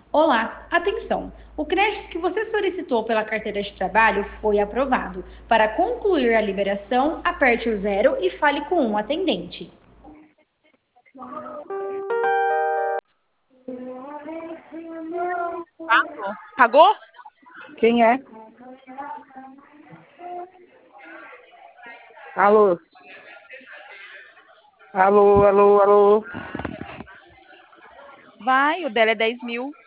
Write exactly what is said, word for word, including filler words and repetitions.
Olá, atenção! O crédito que você solicitou pela carteira de trabalho foi aprovado. Para concluir a liberação, aperte o zero e fale com um atendente. Pagou? Quem é? Alô? Alô, alô, alô? Vai, o dela é dez mil.